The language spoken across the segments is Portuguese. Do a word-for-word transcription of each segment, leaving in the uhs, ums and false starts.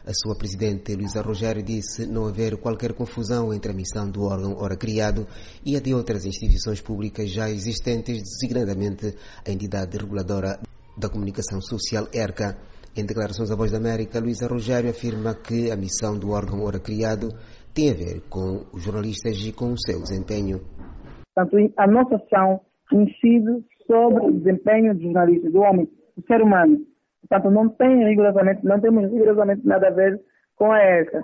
A sua presidente, Luísa Rogério, disse não haver qualquer confusão entre a missão do órgão ora criado e a de outras instituições públicas já existentes, designadamente a entidade reguladora da comunicação social, ERCA. Em declarações à Voz da América, Luísa Rogério afirma que a missão do órgão ora criado tem a ver com os jornalistas e com o seu desempenho. Portanto, a nossa ação incide sobre o desempenho do jornalista, do homem, do ser humano. Portanto, não tem rigorosamente, não temos rigorosamente nada a ver com a ERCA.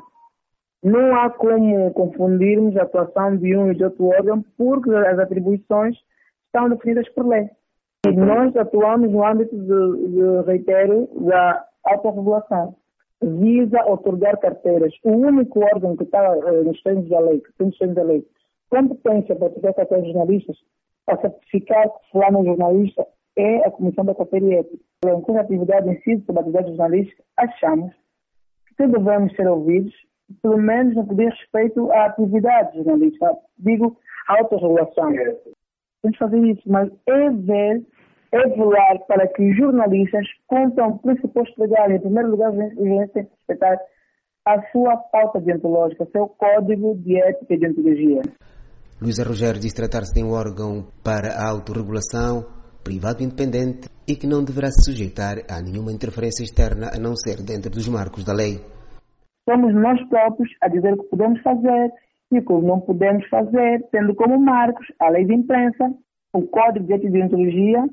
Não há como confundirmos a atuação de um e de outro órgão, porque as atribuições estão definidas por lei. E nós atuamos no âmbito, de, de reitero, da autorregulação. Visa otorgar carteiras. O único órgão que está eh, nos termos da lei, que tem nos termos da lei, competência para otorgar carteiras de jornalistas, para certificar que fulano é jornalista, é a Comissão da Carteira e Ética. Com a atividade em si, sobre a atividade jornalística, achamos que devemos ser ouvidos, pelo menos no que diz respeito à atividade jornalística. Digo, autorregulação. Temos que fazer isso, mas é ver, é velar para que os jornalistas cumpram pressupostos legais. Em primeiro lugar, os jornalistas têm que respeitar a sua pauta deontológica, o seu código de ética e deontologia. Luísa Rogério diz tratar-se de um órgão para a autorregulação, privado e independente, e que não deverá se sujeitar a nenhuma interferência externa a não ser dentro dos marcos da lei. Somos nós próprios a dizer o que podemos fazer e o que não podemos fazer, tendo como marcos a lei de imprensa, o código de ética e deontologia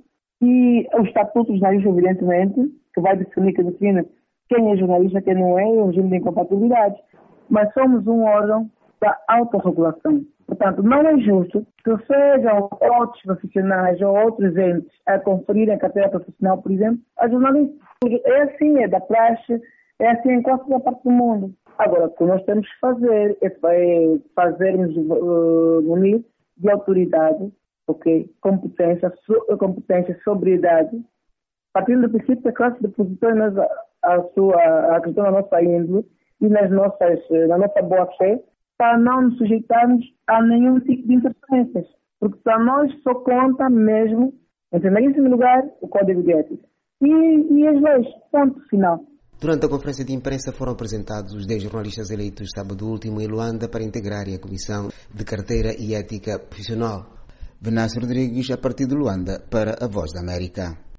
e o estatuto dos jornalistas, evidentemente, que vai definir, que define quem é jornalista, quem não é, e o regime de incompatibilidade. Mas somos um órgão da autorregulação. Portanto, não é justo que sejam outros profissionais ou outros entes a conferirem a carteira profissional, por exemplo, a jornalistas. É assim, é da praxe, é assim em qualquer parte do mundo. Agora, o que nós temos que fazer é fazermos uh, unir de autoridade, okay? competência, so, competência, sobriedade, partindo do princípio que a classe depositou a, a sua, a questão da nossa índole e nas nossas, na nossa boa-fé, para não nos sujeitarmos a nenhum tipo de interferências. Porque para nós só conta mesmo, em primeiríssimo lugar, o Código de Ética. E, e as leis, ponto final. Durante a conferência de imprensa foram apresentados os dez jornalistas eleitos sábado último em Luanda para integrarem a Comissão de Carteira e Ética Profissional. Venâncio Rodrigues, a partir de Luanda, para a Voz da América.